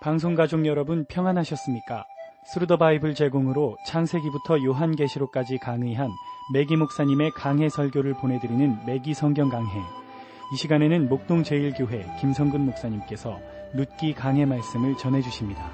방송가족 여러분 평안하셨습니까? 스루더 바이블 제공으로 창세기부터 요한계시록까지 강의한 매기 목사님의 강해 설교를 보내드리는 매기 성경 강해. 이 시간에는 목동 제일교회 김성근 목사님께서 룻기 강해 말씀을 전해주십니다.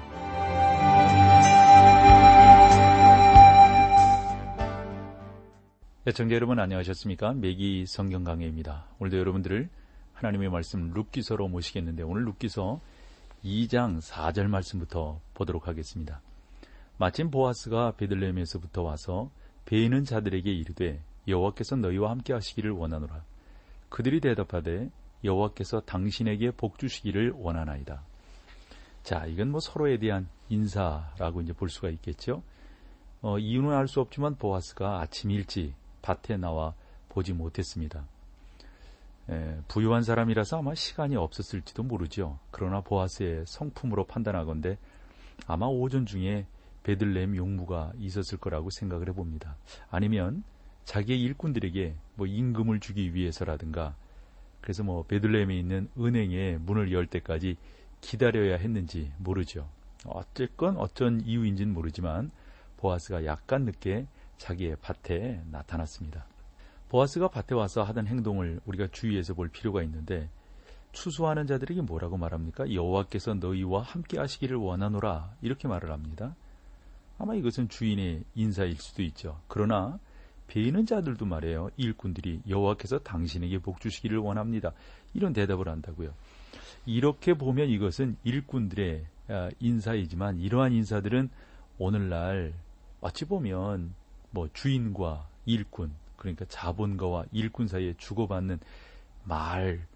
애청자 여러분 안녕하셨습니까? 매기 성경 강해입니다. 오늘도 여러분들을 하나님의 말씀 룻기서로 모시겠는데 오늘 룻기서 2장 4절 말씀부터 보도록 하겠습니다. 마침 보아스가 베들레헴에서부터 와서 배 있는 자들에게 이르되 여호와께서 너희와 함께 하시기를 원하노라. 그들이 대답하되 여호와께서 당신에게 복 주시기를 원하나이다. 자, 이건 서로에 대한 인사라고 이제 볼 수가 있겠죠. 이유는 알 수 없지만 보아스가 아침 일찍 밭에 나와 보지 못했습니다. 부유한 사람이라서 아마 시간이 없었을지도 모르죠. 그러나 보아스의 성품으로 판단하건대 아마 오전 중에 베들레헴 용무가 있었을 거라고 생각을 해봅니다. 아니면 자기의 일꾼들에게 임금을 주기 위해서라든가 그래서 베들레헴에 있는 은행의 문을 열 때까지 기다려야 했는지 모르죠. 어쨌건 어쩐 이유인지는 모르지만 보아스가 약간 늦게 자기의 밭에 나타났습니다. 보아스가 밭에 와서 하던 행동을 우리가 주의해서 볼 필요가 있는데 추수하는 자들에게 뭐라고 말합니까? 여호와께서 너희와 함께 하시기를 원하노라 이렇게 말을 합니다. 아마 이것은 주인의 인사일 수도 있죠. 그러나 베이는 자들도 말해요. 일꾼들이 여호와께서 당신에게 복 주시기를 원합니다. 이런 대답을 한다고요. 이렇게 보면 이것은 일꾼들의 인사이지만 이러한 인사들은 오늘날 어찌 보면 주인과 일꾼 그러니까 자본가와 일꾼 사이에 주고받는 말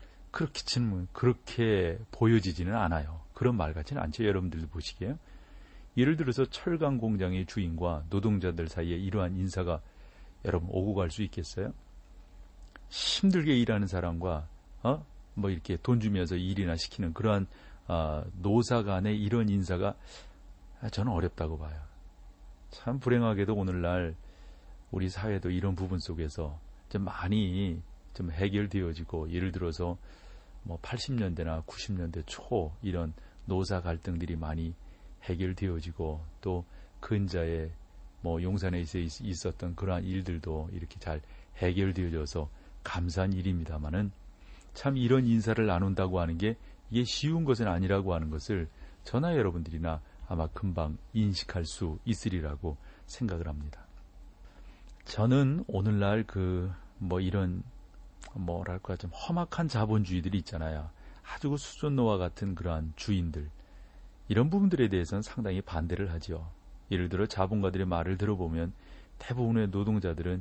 그렇게 보여지지는 않아요. 그런 말 같지는 않죠. 여러분들도 보시기에요. 예를 들어서 철강 공장의 주인과 노동자들 사이에 이러한 인사가 여러분 오고 갈 수 있겠어요? 힘들게 일하는 사람과 이렇게 돈 주면서 일이나 시키는 그러한 노사 간의 이런 인사가 저는 어렵다고 봐요. 참 불행하게도 오늘날 우리 사회도 이런 부분 속에서 좀 많이 좀 해결되어지고 예를 들어서 80년대나 90년대 초 이런 노사 갈등들이 많이 해결되어지고 또 근자에 용산에 있었던 그러한 일들도 이렇게 잘 해결되어져서 감사한 일입니다만은 참 이런 인사를 나눈다고 하는 게 이게 쉬운 것은 아니라고 하는 것을 저나 여러분들이나 아마 금방 인식할 수 있으리라고 생각을 합니다. 저는 오늘날 이런 좀 험악한 자본주의들이 있잖아요. 아주 수존노와 같은 그러한 주인들 이런 부분들에 대해서는 상당히 반대를 하죠. 예를 들어 자본가들의 말을 들어보면 대부분의 노동자들은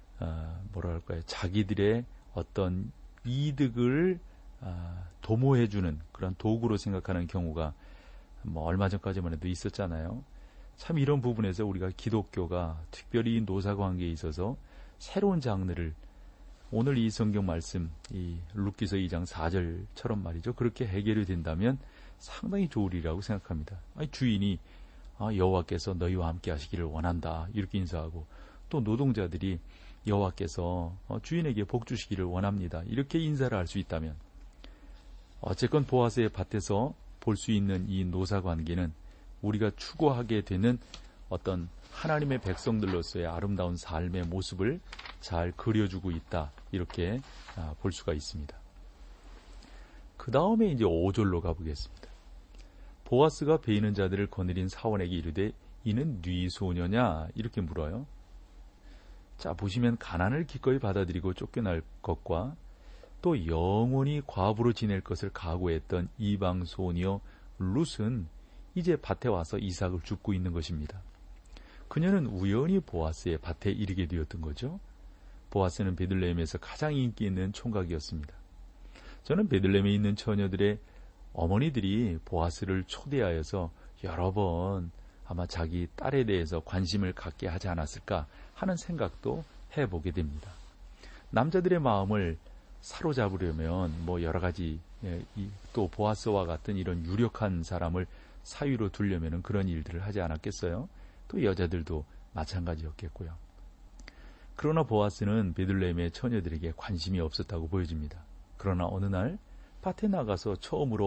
자기들의 어떤 이득을 도모해주는 그런 도구로 생각하는 경우가 얼마 전까지만 해도 있었잖아요. 참 이런 부분에서 우리가 기독교가 특별히 노사관계에 있어서 새로운 장르를 오늘 이 성경 말씀 이 룻기서 2장 4절처럼 말이죠. 그렇게 해결이 된다면 상당히 좋으리라고 생각합니다. 주인이 여호와께서 너희와 함께 하시기를 원한다 이렇게 인사하고 또 노동자들이 여호와께서 주인에게 복 주시기를 원합니다 이렇게 인사를 할 수 있다면 어쨌건 보아스의 밭에서 볼 수 있는 이 노사관계는 우리가 추구하게 되는 어떤 하나님의 백성들로서의 아름다운 삶의 모습을 잘 그려주고 있다 이렇게 볼 수가 있습니다. 그 다음에 이제 5절로 가보겠습니다. 보아스가 베이는 자들을 거느린 사원에게 이르되 이는 네 소녀냐 이렇게 물어요. 자 보시면 가난을 기꺼이 받아들이고 쫓겨날 것과 또 영원히 과부로 지낼 것을 각오했던 이방 소녀 룻은 이제 밭에 와서 이삭을 줍고 있는 것입니다. 그녀는 우연히 보아스의 밭에 이르게 되었던 거죠. 보아스는 베들레헴에서 가장 인기 있는 총각이었습니다. 저는 베들레헴에 있는 처녀들의 어머니들이 보아스를 초대하여서 여러 번 아마 자기 딸에 대해서 관심을 갖게 하지 않았을까 하는 생각도 해보게 됩니다. 남자들의 마음을 사로잡으려면 여러 가지 또 보아스와 같은 이런 유력한 사람을 사위로 두려면 그런 일들을 하지 않았겠어요? 또 여자들도 마찬가지였겠고요. 그러나 보아스는 베들레헴의 처녀들에게 관심이 없었다고 보여집니다. 그러나 어느 날 밭에 나가서 처음으로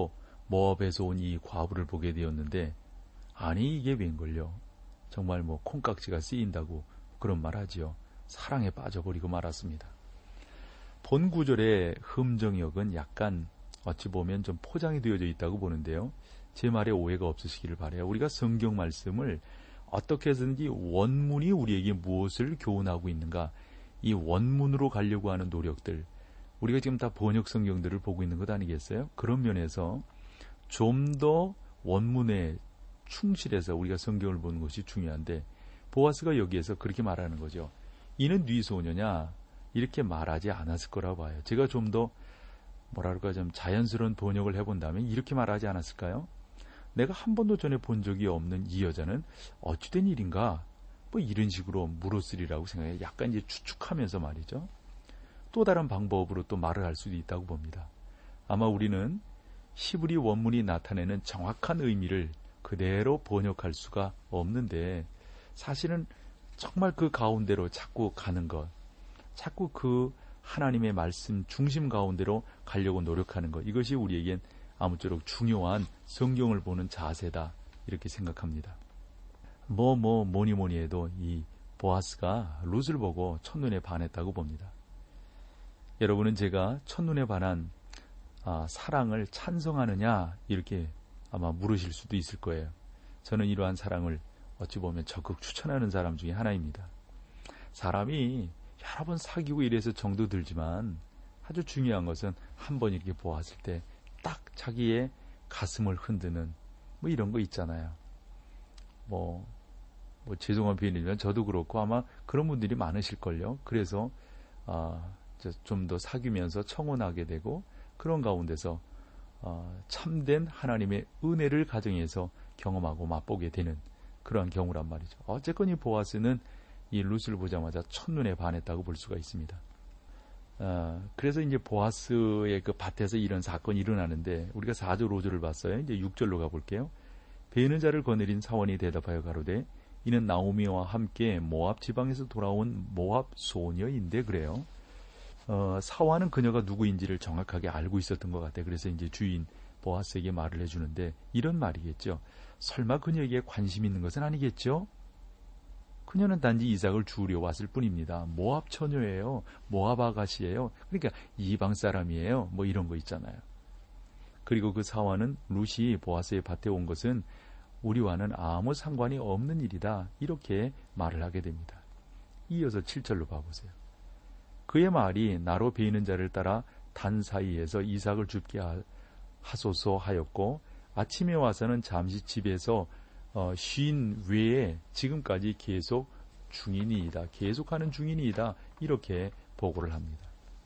모압에서 온 이 과부를 보게 되었는데, 아니 이게 웬걸요? 정말 뭐 콩깍지가 쓰인다고 그런 말 하지요. 사랑에 빠져버리고 말았습니다. 본 구절의 흠정역은 약간 어찌 보면 좀 포장이 되어져 있다고 보는데요. 제 말에 오해가 없으시기를 바라요. 우리가 성경 말씀을 어떻게 해서든지 원문이 우리에게 무엇을 교훈하고 있는가, 이 원문으로 가려고 하는 노력들, 우리가 지금 다 번역 성경들을 보고 있는 것 아니겠어요? 그런 면에서 좀 더 원문에 충실해서 우리가 성경을 보는 것이 중요한데, 보아스가 여기에서 그렇게 말하는 거죠. 이는 네 소녀냐? 이렇게 말하지 않았을 거라고 봐요. 제가 좀 더 뭐랄까 좀 자연스러운 번역을 해본다면 이렇게 말하지 않았을까요? 내가 한 번도 전에 본 적이 없는 이 여자는 어찌된 일인가? 뭐 이런 식으로 물었으리라고 생각해요. 약간 이제 추측하면서 말이죠. 또 다른 방법으로 또 말을 할 수도 있다고 봅니다. 아마 우리는 히브리 원문이 나타내는 정확한 의미를 그대로 번역할 수가 없는데, 사실은 정말 그 가운데로 자꾸 가는 것, 자꾸 그 하나님의 말씀 중심 가운데로 가려고 노력하는 것, 이것이 우리에겐 아무쪼록 중요한 성경을 보는 자세다, 이렇게 생각합니다. 뭐니 해도 이 보아스가 룻을 보고 첫눈에 반했다고 봅니다. 여러분은 제가 첫눈에 반한 사랑을 찬성하느냐, 이렇게 아마 물으실 수도 있을 거예요. 저는 이러한 사랑을 어찌 보면 적극 추천하는 사람 중에 하나입니다. 사람이 여러 번 사귀고 이래서 정도 들지만, 아주 중요한 것은 한 번 이렇게 보았을 때 딱 자기의 가슴을 흔드는 뭐 이런 거 있잖아요. 뭐 죄송한 표현이지만 저도 그렇고 아마 그런 분들이 많으실걸요. 그래서 좀 더 사귀면서 청혼하게 되고, 그런 가운데서 참된 하나님의 은혜를 가정에서 경험하고 맛보게 되는 그러한 경우란 말이죠. 어쨌건 이 보아스는 이 룻을 보자마자 첫눈에 반했다고 볼 수가 있습니다. 그래서 이제 보아스의 그 밭에서 이런 사건이 일어나는데, 우리가 4절 5절을 봤어요. 이제 6절로 가볼게요. 베는 자를 거느린 사원이 대답하여 가로되 이는 나오미와 함께 모압 지방에서 돌아온 모압 소녀인데, 그래요. 사원은 그녀가 누구인지를 정확하게 알고 있었던 것 같아요. 그래서 이제 주인 보아스에게 말을 해주는데, 이런 말이겠죠. 설마 그녀에게 관심 있는 것은 아니겠죠? 그녀는 단지 이삭을 주우려 왔을 뿐입니다. 모압 처녀예요. 모압 아가씨예요. 그러니까 이방 사람이에요. 뭐 이런 거 있잖아요. 그리고 그 사원은 룻이 보아스의 밭에 온 것은 우리와는 아무 상관이 없는 일이다, 이렇게 말을 하게 됩니다. 이어서 7절로 봐보세요. 그의 말이 나로 베이는 자를 따라 단 사이에서 이삭을 줍게 하소서 하였고, 아침에 와서는 잠시 집에서 쉰 외에 지금까지 계속 중인이다, 계속하는 중인이다, 이렇게 보고를 합니다.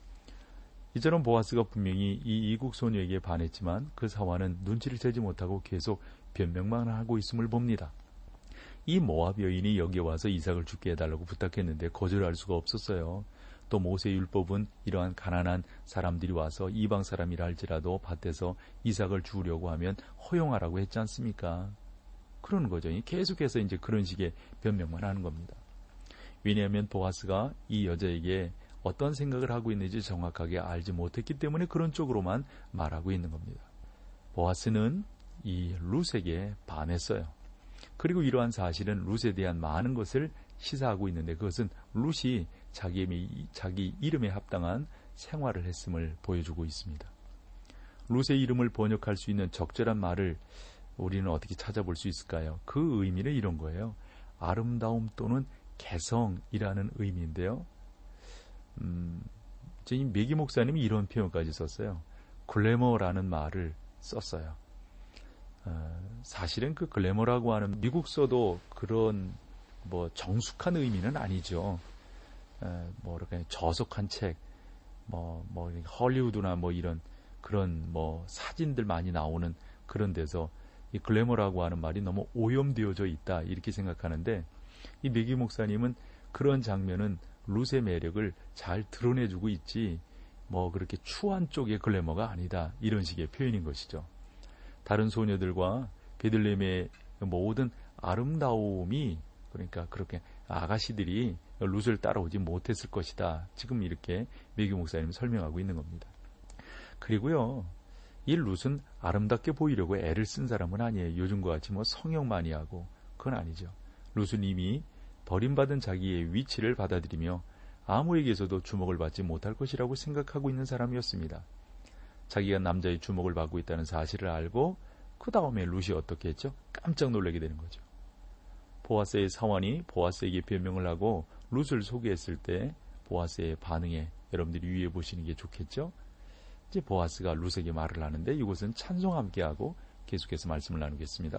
이처럼 보아스가 분명히 이 이국 소녀에게 반했지만 그 사원은 눈치를 채지 못하고 계속 변명만 하고 있음을 봅니다. 이 모압 여인이 여기에 와서 이삭을 죽게 해달라고 부탁했는데 거절할 수가 없었어요. 또 모세의 율법은 이러한 가난한 사람들이 와서 이방 사람이라 할지라도 밭에서 이삭을 주우려고 하면 허용하라고 했지 않습니까? 그러는 거죠. 계속해서 이제 그런 식의 변명만 하는 겁니다. 왜냐하면 보아스가 이 여자에게 어떤 생각을 하고 있는지 정확하게 알지 못했기 때문에 그런 쪽으로만 말하고 있는 겁니다. 보아스는 이 룻에게 반했어요. 그리고 이러한 사실은 룻에 대한 많은 것을 시사하고 있는데, 그것은 룻이 자기 이름에 합당한 생활을 했음을 보여주고 있습니다. 룻의 이름을 번역할 수 있는 적절한 말을 우리는 어떻게 찾아볼 수 있을까요? 그 의미는 이런 거예요. 아름다움 또는 개성이라는 의미인데요. 메기 목사님이 이런 표현까지 썼어요. 글래머라는 말을 썼어요. 사실은 그 글래머라고 하는 미국서도 그런 정숙한 의미는 아니죠. 이렇게 저속한 책, 헐리우드나 이런 그런 사진들 많이 나오는 그런 데서 이 글래머라고 하는 말이 너무 오염되어져 있다, 이렇게 생각하는데, 이 메기 목사님은 그런 장면은 룻의 매력을 잘 드러내주고 있지 그렇게 추한 쪽의 글래머가 아니다, 이런 식의 표현인 것이죠. 다른 소녀들과 베들레헴의 모든 아름다움이, 그러니까 그렇게 아가씨들이 룻을 따라오지 못했을 것이다, 지금 이렇게 메기 목사님은 설명하고 있는 겁니다. 그리고요, 이 룻은 아름답게 보이려고 애를 쓴 사람은 아니에요. 요즘과 같이 성형 많이 하고 그건 아니죠. 룻은 이미 버림받은 자기의 위치를 받아들이며 아무에게서도 주목을 받지 못할 것이라고 생각하고 있는 사람이었습니다. 자기가 남자의 주목을 받고 있다는 사실을 알고 그 다음에 룻이 어떻게 했죠? 깜짝 놀라게 되는 거죠. 보아스의 사원이 보아스에게 변명을 하고 룻을 소개했을 때 보아스의 반응에 여러분들이 유의해 보시는 게 좋겠죠? 이제 보아스가 룻에게 말을 하는데 이곳은 찬송 함께 하고 계속해서 말씀을 나누겠습니다.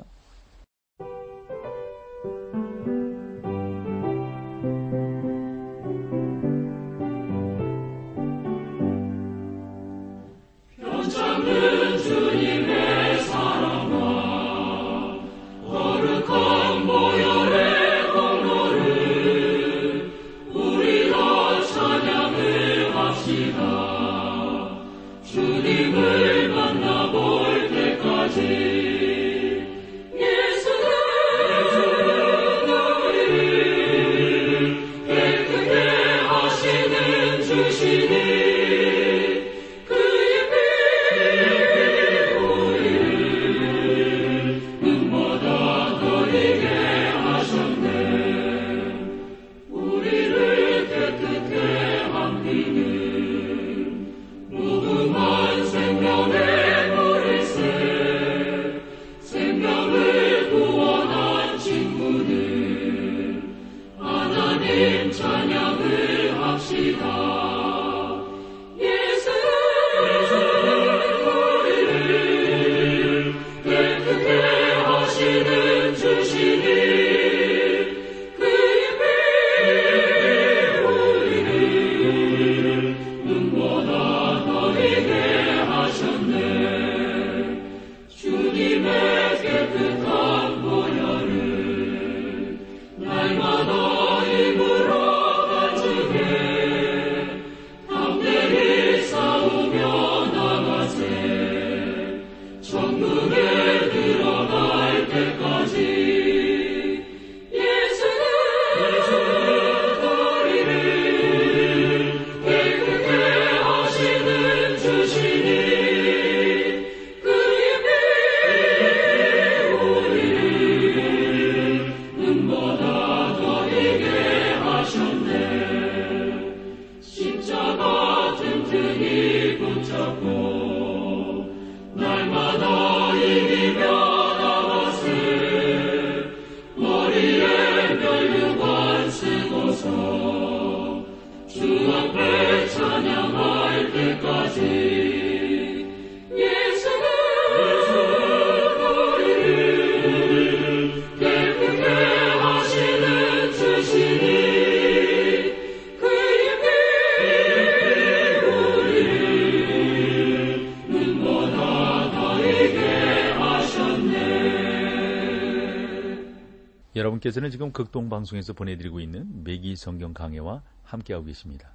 여러분께서는 지금 극동방송에서 보내드리고 있는 매기 성경 강해와 함께하고 계십니다.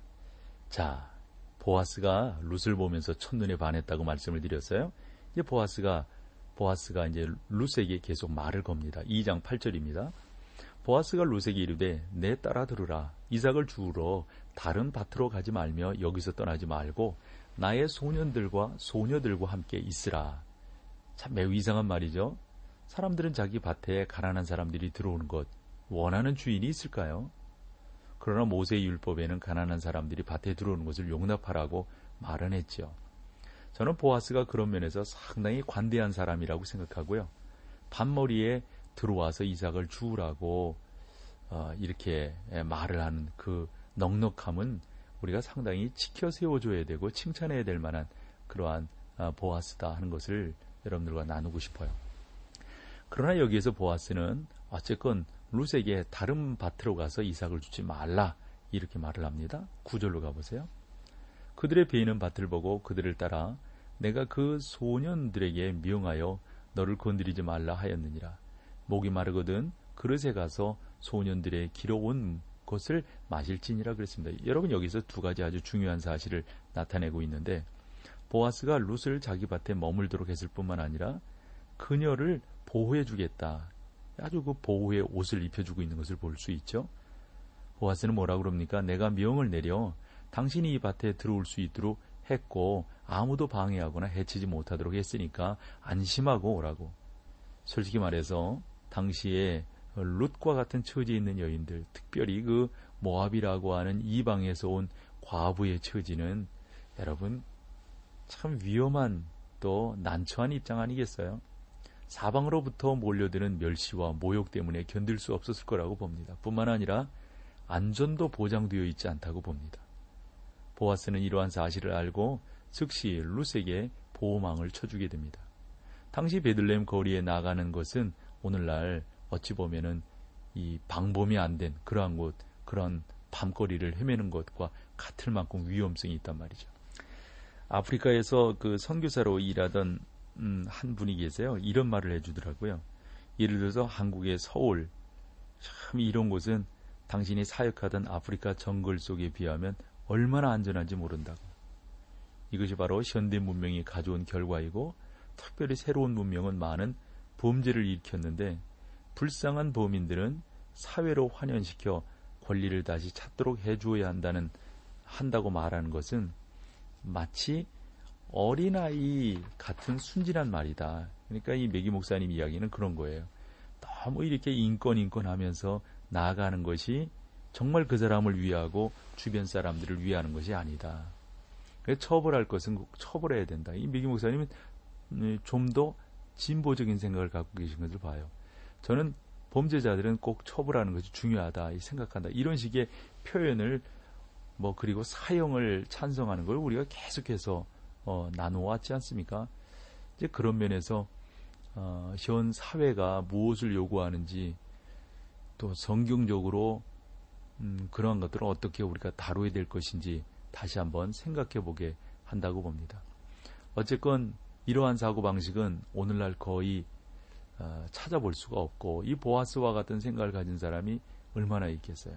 자, 보아스가 룻을 보면서 첫눈에 반했다고 말씀을 드렸어요. 이제 보아스가 이제 룻에게 계속 말을 겁니다. 2장 8절입니다. 보아스가 룻에게 이르되 내 딸아 들으라. 이삭을 주우러 다른 밭으로 가지 말며 여기서 떠나지 말고 나의 소년들과 소녀들과 함께 있으라. 참 매우 이상한 말이죠. 사람들은 자기 밭에 가난한 사람들이 들어오는 것 원하는 주인이 있을까요? 그러나 모세의 율법에는 가난한 사람들이 밭에 들어오는 것을 용납하라고 말은 했죠. 저는 보아스가 그런 면에서 상당히 관대한 사람이라고 생각하고요. 밭머리에 들어와서 이삭을 주우라고 이렇게 말을 하는 그 넉넉함은 우리가 상당히 지켜 세워줘야 되고 칭찬해야 될 만한 그러한 보아스다 하는 것을 여러분들과 나누고 싶어요. 그러나 여기에서 보아스는 어쨌건 룻에게 다른 밭으로 가서 이삭을 주지 말라 이렇게 말을 합니다. 9절로 가보세요. 그들의 베이는 밭을 보고 그들을 따라 내가 그 소년들에게 명하여 너를 건드리지 말라 하였느니라. 목이 마르거든 그릇에 가서 소년들의 길어온 것을 마실지니라 그랬습니다. 여러분 여기서 두 가지 아주 중요한 사실을 나타내고 있는데 보아스가 룻을 자기 밭에 머물도록 했을 뿐만 아니라 그녀를 보호해 주겠다. 아주 그 보호의 옷을 입혀주고 있는 것을 볼 수 있죠. 보아스는 뭐라고 그럽니까? 내가 명을 내려 당신이 이 밭에 들어올 수 있도록 했고 아무도 방해하거나 해치지 못하도록 했으니까 안심하고 오라고. 솔직히 말해서 당시에 룻과 같은 처지에 있는 여인들, 특별히 그 모압이라고 하는 이방에서 온 과부의 처지는 여러분 참 위험한 또 난처한 입장 아니겠어요? 사방으로부터 몰려드는 멸시와 모욕 때문에 견딜 수 없었을 거라고 봅니다. 뿐만 아니라 안전도 보장되어 있지 않다고 봅니다. 보아스는 이러한 사실을 알고 즉시 룻에게 보호망을 쳐주게 됩니다. 당시 베들레헴 거리에 나가는 것은 오늘날 어찌 보면은 이 방범이 안 된 그러한 곳, 그런 밤거리를 헤매는 것과 같을 만큼 위험성이 있단 말이죠. 아프리카에서 그 선교사로 일하던 한 분이 계세요. 이런 말을 해주더라고요. 예를 들어서 한국의 서울, 참 이런 곳은 당신이 사역하던 아프리카 정글 속에 비하면 얼마나 안전한지 모른다고. 이것이 바로 현대 문명이 가져온 결과이고, 특별히 새로운 문명은 많은 범죄를 일으켰는데 불쌍한 범인들은 사회로 환원시켜 권리를 다시 찾도록 해주어야 한다고 말하는 것은 마치 어린아이 같은 순진한 말이다. 그러니까 이 매기 목사님 이야기는 그런 거예요. 너무 이렇게 인권 하면서 나아가는 것이 정말 그 사람을 위하고 주변 사람들을 위하는 것이 아니다. 그래서 처벌할 것은 꼭 처벌해야 된다. 이 매기 목사님은 좀 더 진보적인 생각을 갖고 계신 것을 봐요. 저는 범죄자들은 꼭 처벌하는 것이 중요하다 생각한다. 이런 식의 표현을 그리고 사형을 찬성하는 걸 우리가 계속해서 나누어왔지 않습니까? 이제 그런 면에서 현 사회가 무엇을 요구하는지 또 성경적으로 그러한 것들을 어떻게 우리가 다뤄야 될 것인지 다시 한번 생각해 보게 한다고 봅니다. 어쨌건 이러한 사고방식은 오늘날 거의 찾아볼 수가 없고 이 보아스와 같은 생각을 가진 사람이 얼마나 있겠어요.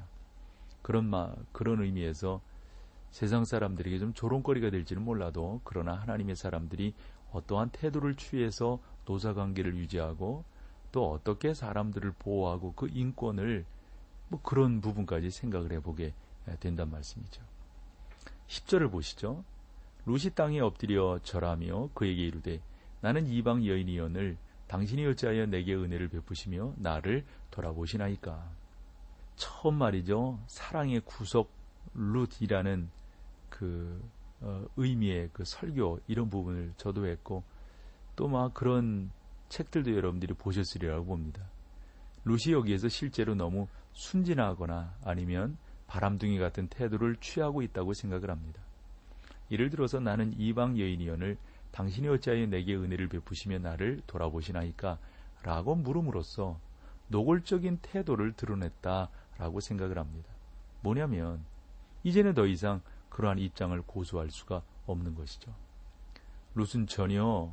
그런 의미에서 세상 사람들에게 좀 조롱거리가 될지는 몰라도 그러나 하나님의 사람들이 어떠한 태도를 취해서 노사관계를 유지하고 또 어떻게 사람들을 보호하고 그 인권을 그런 부분까지 생각을 해보게 된단 말씀이죠. 10절을 보시죠. 룻이 땅에 엎드려 절하며 그에게 이르되 나는 이방 여인이언을 당신이 어찌하여 내게 은혜를 베푸시며 나를 돌아보시나이까. 처음 말이죠. 사랑의 구속 룻이라는 그 의미의 그 설교 이런 부분을 저도 했고 또 그런 책들도 여러분들이 보셨으리라고 봅니다. 룻이 여기에서 실제로 너무 순진하거나 아니면 바람둥이 같은 태도를 취하고 있다고 생각을 합니다. 예를 들어서 나는 이방 여인이언을 당신이 어찌하여 내게 은혜를 베푸시며 나를 돌아보시나이까 라고 물음으로써 노골적인 태도를 드러냈다라고 생각을 합니다. 뭐냐면 이제는 더 이상 그러한 입장을 고수할 수가 없는 것이죠. 룻은 전혀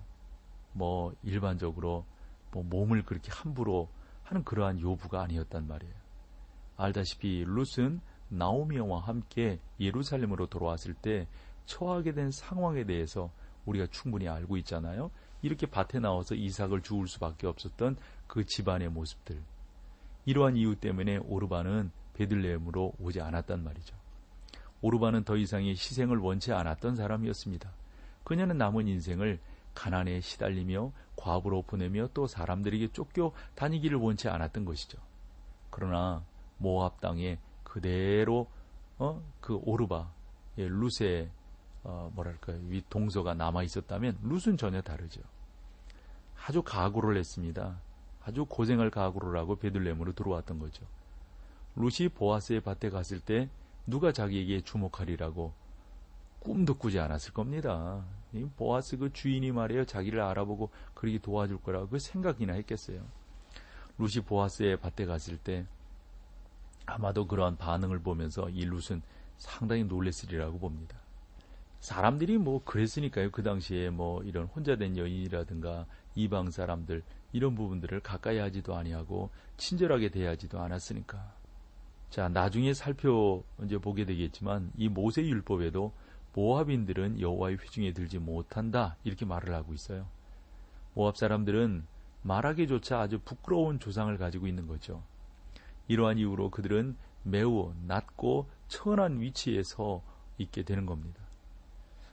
일반적으로 몸을 그렇게 함부로 하는 그러한 요부가 아니었단 말이에요. 알다시피 룻은 나오미와 함께 예루살렘으로 돌아왔을 때 처하게 된 상황에 대해서 우리가 충분히 알고 있잖아요. 이렇게 밭에 나와서 이삭을 주울 수밖에 없었던 그 집안의 모습들. 이러한 이유 때문에 오르바는 베들레헴으로 오지 않았단 말이죠. 오르바는 더 이상의 희생을 원치 않았던 사람이었습니다. 그녀는 남은 인생을 가난에 시달리며 과부로 보내며 또 사람들에게 쫓겨 다니기를 원치 않았던 것이죠. 그러나 모압 땅에 그대로 그 오르바 룻의 이 동서가 남아 있었다면 룻은 전혀 다르죠. 아주 각오를 했습니다. 아주 고생할 각오를 하고 베들레헴으로 들어왔던 거죠. 룻이 보아스의 밭에 갔을 때 누가 자기에게 주목하리라고 꿈도 꾸지 않았을 겁니다. 이 보아스 그 주인이 말이에요. 자기를 알아보고 그렇게 도와줄 거라고 그 생각이나 했겠어요. 룻이 보아스의 밭에 갔을 때 아마도 그러한 반응을 보면서 이 룻은 상당히 놀랬으리라고 봅니다. 사람들이 그랬으니까요. 그 당시에 이런 혼자된 여인이라든가 이방 사람들 이런 부분들을 가까이 하지도 아니하고 친절하게 대하지도 않았으니까. 자, 나중에 이제 보게 되겠지만 이 모세 율법에도 모압인들은 여호와의 회중에 들지 못한다 이렇게 말을 하고 있어요. 모압 사람들은 말하기조차 아주 부끄러운 조상을 가지고 있는 거죠. 이러한 이유로 그들은 매우 낮고 천한 위치에 서 있게 되는 겁니다.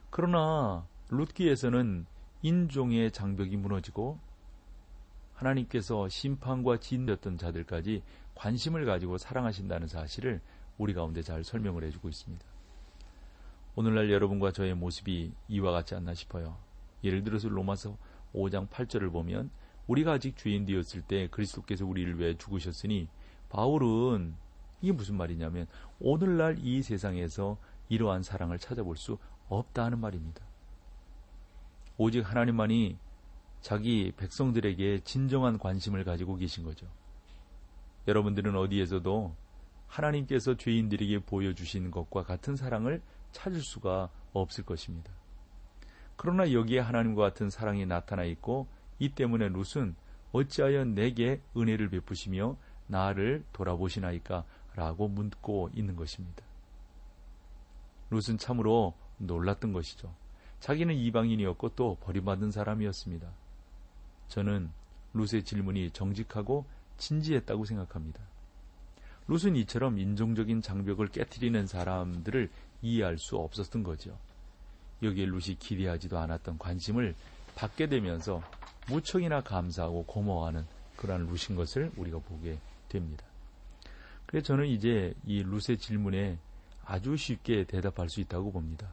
그러나 룻기에서는 인종의 장벽이 무너지고 하나님께서 심판과 진노였던 자들까지 관심을 가지고 사랑하신다는 사실을 우리 가운데 잘 설명을 해주고 있습니다. 오늘날 여러분과 저의 모습이 이와 같지 않나 싶어요. 예를 들어서 로마서 5장 8절을 보면 우리가 아직 죄인 되었을 때 그리스도께서 우리를 위해 죽으셨으니, 바울은 이게 무슨 말이냐면 오늘날 이 세상에서 이러한 사랑을 찾아볼 수 없다 하는 말입니다. 오직 하나님만이 자기 백성들에게 진정한 관심을 가지고 계신 거죠. 여러분들은 어디에서도 하나님께서 죄인들에게 보여주신 것과 같은 사랑을 찾을 수가 없을 것입니다. 그러나 여기에 하나님과 같은 사랑이 나타나 있고, 이 때문에 룻은 어찌하여 내게 은혜를 베푸시며 나를 돌아보시나이까? 라고 묻고 있는 것입니다. 룻은 참으로 놀랐던 것이죠. 자기는 이방인이었고 또 버림받은 사람이었습니다. 저는 룻의 질문이 정직하고 진지했다고 생각합니다. 룻은 이처럼 인종적인 장벽을 깨트리는 사람들을 이해할 수 없었던 거죠. 여기에 룻이 기대하지도 않았던 관심을 받게 되면서 무척이나 감사하고 고마워하는 그러한 룻인 것을 우리가 보게 됩니다. 그래서 저는 이제 이 룻의 질문에 아주 쉽게 대답할 수 있다고 봅니다.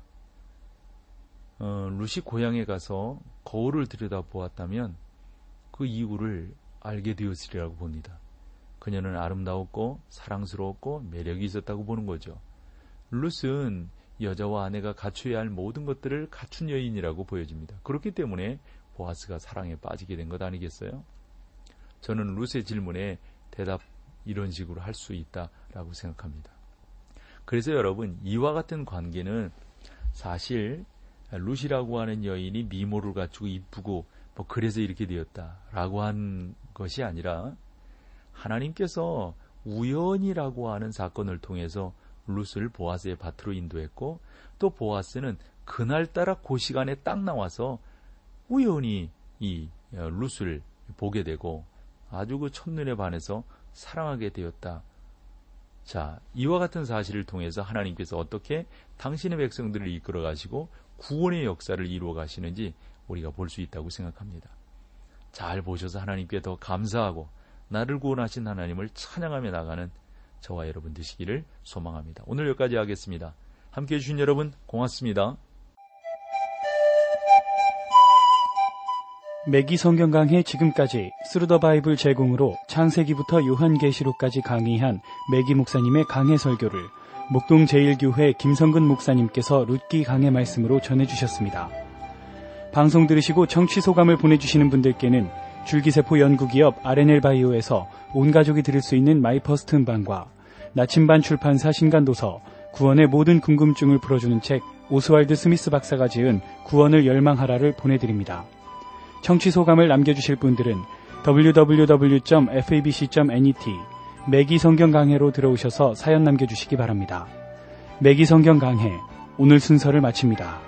룻이 고향에 가서 거울을 들여다보았다면 그 이유를 알게 되었으리라고 봅니다. 그녀는 아름다웠고 사랑스러웠고 매력이 있었다고 보는 거죠. 룻은 여자와 아내가 갖춰야 할 모든 것들을 갖춘 여인이라고 보여집니다. 그렇기 때문에 보아스가 사랑에 빠지게 된 것 아니겠어요? 저는 룻의 질문에 대답 이런 식으로 할 수 있다라고 생각합니다. 그래서 여러분, 이와 같은 관계는 사실 룻이라고 하는 여인이 미모를 갖추고 이쁘고 그래서 이렇게 되었다라고 한 것이 아니라, 하나님께서 우연이라고 하는 사건을 통해서 룻을 보아스의 밭으로 인도했고, 또 보아스는 그날따라 그 시간에 딱 나와서 우연히 이 룻을 보게 되고 아주 그 첫눈에 반해서 사랑하게 되었다. 자, 이와 같은 사실을 통해서 하나님께서 어떻게 당신의 백성들을 이끌어 가시고 구원의 역사를 이루어 가시는지 우리가 볼 수 있다고 생각합니다. 잘 보셔서 하나님께 더 감사하고 나를 구원하신 하나님을 찬양하며 나가는 저와 여러분 되시기를 소망합니다. 오늘 여기까지 하겠습니다. 함께해 주신 여러분 고맙습니다. 매기 성경 강해 지금까지 스루더 바이블 제공으로 창세기부터 요한계시록까지 강의한 매기 목사님의 강해 설교를 목동 제1교회 김성근 목사님께서 룻기 강해 말씀으로 전해주셨습니다. 방송 들으시고 청취 소감을 보내주시는 분들께는 줄기세포 연구기업 RNL바이오에서 온 가족이 들을 수 있는 마이퍼스트 음반과 나침반 출판사 신간도서 구원의 모든 궁금증을 풀어주는 책 오스왈드 스미스 박사가 지은 구원을 열망하라를 보내드립니다. 청취 소감을 남겨주실 분들은 www.fabc.net 매기 성경 강해로 들어오셔서 사연 남겨주시기 바랍니다. 매기 성경 강해, 오늘 순서를 마칩니다.